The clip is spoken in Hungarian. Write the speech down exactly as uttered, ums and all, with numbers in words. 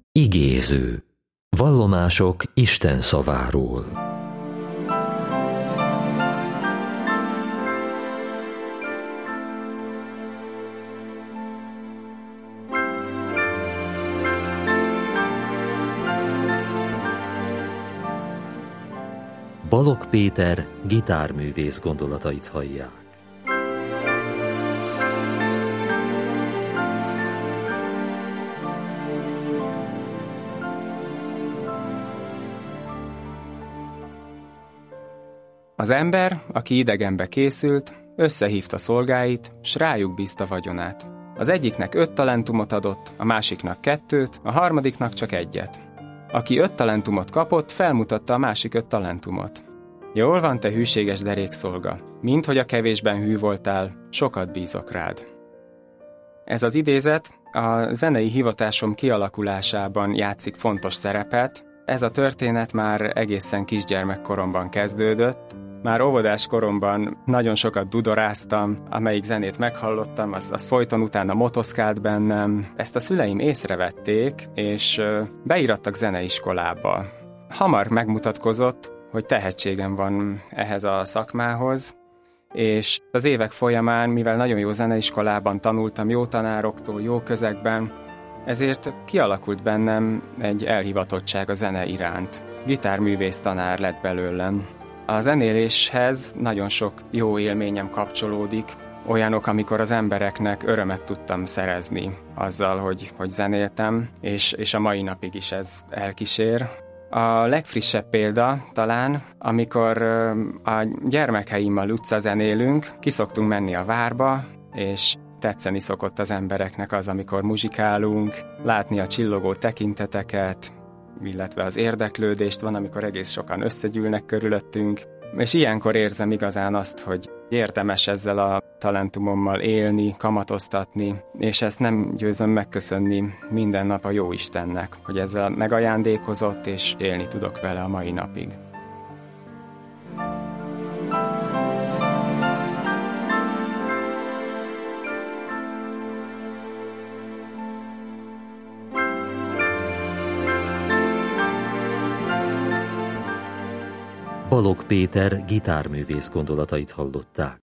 Igéző. Vallomások Isten szaváról. Balogh Péter gitárművész gondolatait hallják. Az ember, aki idegenbe készült, összehívta szolgáit, s rájuk bízta vagyonát. Az egyiknek öt talentumot adott, a másiknak kettőt, a harmadiknak csak egyet. Aki öt talentumot kapott, felmutatta a másik öt talentumot. Jól van, te hűséges derékszolga, mint hogy a kevésben hű voltál, sokat bízok rád. Ez az idézet a zenei hivatásom kialakulásában játszik fontos szerepet. Ez a történet már egészen kisgyermekkoromban kezdődött. Már óvodás koromban nagyon sokat dudoráztam, amelyik zenét meghallottam, az, az folyton utána motoszkált bennem. Ezt a szüleim észrevették, és beírattak zeneiskolába. Hamar megmutatkozott, hogy tehetségem van ehhez a szakmához, és az évek folyamán, mivel nagyon jó zeneiskolában tanultam, jó tanároktól, jó közegben, ezért kialakult bennem egy elhivatottság a zene iránt. Gitárművész tanár lett belőlem. A zenéléshez nagyon sok jó élményem kapcsolódik, olyanok, amikor az embereknek örömet tudtam szerezni azzal, hogy, hogy zenéltem, és, és a mai napig is ez elkísér. A legfrissebb példa talán, amikor a gyermekeimmel utcazenélünk, kiszoktunk menni a várba, és tetszeni szokott az embereknek az, amikor muzsikálunk, látni a csillogó tekinteteket, illetve az érdeklődést van, amikor egész sokan összegyűlnek körülöttünk, és ilyenkor érzem igazán azt, hogy érdemes ezzel a talentumommal élni, kamatoztatni, és ezt nem győzöm megköszönni minden nap a Jóistennek, hogy ezzel megajándékozott, és élni tudok vele a mai napig. Balogh Péter gitárművész gondolatait hallották.